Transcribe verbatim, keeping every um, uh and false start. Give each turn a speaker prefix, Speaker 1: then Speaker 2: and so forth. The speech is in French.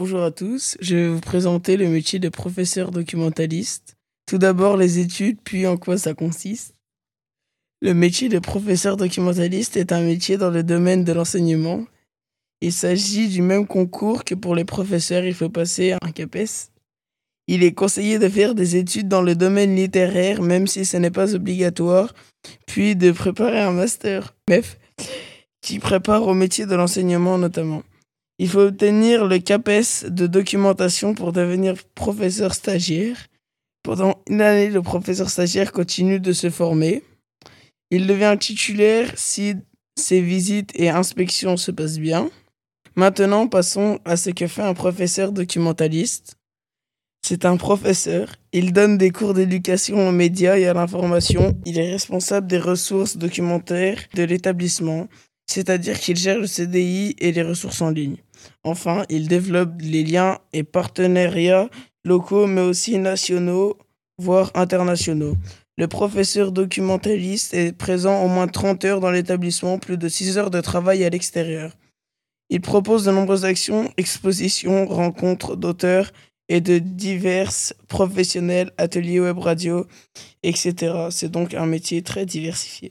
Speaker 1: Bonjour à tous, je vais vous présenter le métier de professeur documentaliste. Tout d'abord les études, puis en quoi ça consiste. Le métier de professeur documentaliste est un métier dans le domaine de l'enseignement. Il s'agit du même concours que pour les professeurs, il faut passer un CAPES. Il est conseillé de faire des études dans le domaine littéraire, même si ce n'est pas obligatoire, puis de préparer un master, M E F, qui prépare au métier de l'enseignement notamment. Il faut obtenir le CAPES de documentation pour devenir professeur stagiaire. Pendant une année, le professeur stagiaire continue de se former. Il devient titulaire si ses visites et inspections se passent bien. Maintenant, passons à ce que fait un professeur documentaliste. C'est un professeur. Il donne des cours d'éducation aux médias et à l'information. Il est responsable des ressources documentaires de l'établissement, c'est-à-dire qu'il gère le C D I et les ressources en ligne. Enfin, il développe les liens et partenariats locaux, mais aussi nationaux, voire internationaux. Le professeur documentaliste est présent au moins trente heures dans l'établissement, plus de six heures de travail à l'extérieur. Il propose de nombreuses actions, expositions, rencontres d'auteurs et de diverses professionnels, ateliers web radio, et cetera. C'est donc un métier très diversifié.